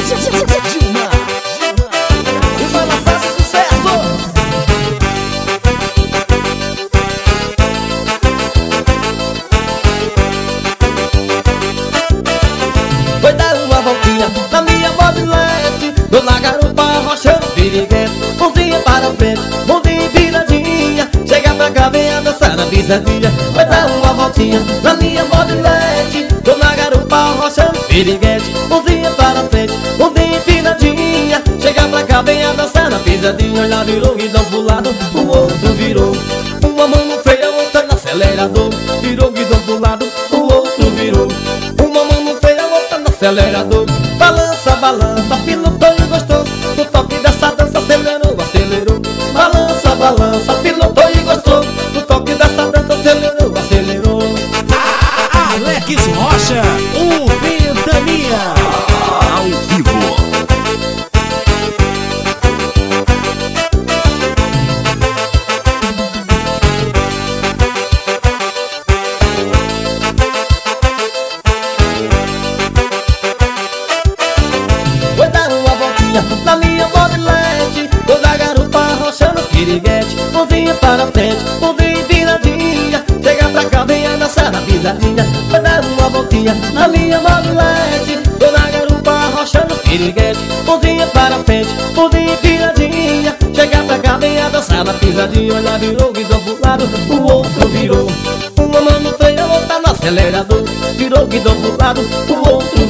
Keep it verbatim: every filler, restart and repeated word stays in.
Dilma e vai lançar sucesso. Foi dar uma voltinha na minha mobilete, Dona Garupa arrochando piriguete. Mãozinha para frente, mãozinha viradinha, chega pra cá, vem a dançar na pisadinha. Foi dar uma voltinha na minha mobilete, Dona Garupa arrochando piriguete. Mãozinha para frente, mãozinha viradinha, chega pra cá, vem a dançar na pisadinha. Ela virou guidão pro lado, o outro virou. Uma mão no freio, a outra no acelerador. Virou guidão pro lado, o outro virou. Uma mão no freio, a outra no acelerador. Balança, balança, pilotou e gostou. No toque dessa dança acelerou, acelerou. Balança, balança, pilotou e gostou. No toque dessa dança acelerou, acelerou. Alex Rocha, o Ventania, ao vivo. Foi dar uma voltinha na minha mobilete, Dona Garupa arrochando os piriguete. Mãozinha para frente, mãozinha viradinha, chega pra cá, vem a dançar na pisadinha. Foi dar uma voltinha na minha mobilete, Dona Garupa arrochando os piriguete. Mãozinha para frente, mãozinha viradinha, chega pra cá, vem a dançar na pisadinha. Ela virou guidão pro lado, o outro virou. Uma mão no freio, a outra no acelerador. Virou guidão pro lado, o outro